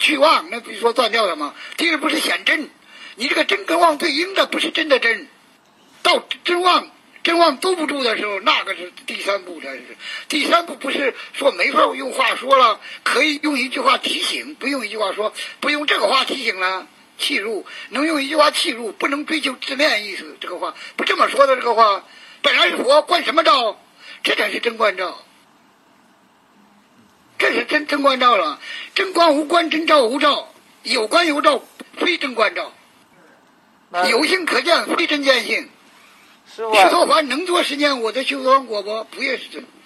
去妄，那不是说断掉了吗？第二步是显真，你这个真跟妄对应的不是真的真，到真妄兜不住的时候，那个是第三步才是。第三步不是说没法用话说了，可以用一句话提醒，不用一句话说，不用这个话提醒了。契入能用一句话契入，不能追求字面意思。这个话不这么说的，这个话本来是佛，观什么照？这才是真观照，这是真观照了。真观无观，真照无照，有观有照，非真观照。有性可见，非真见性。 师傅， 修道凡能做实践，我的修道果不也是真？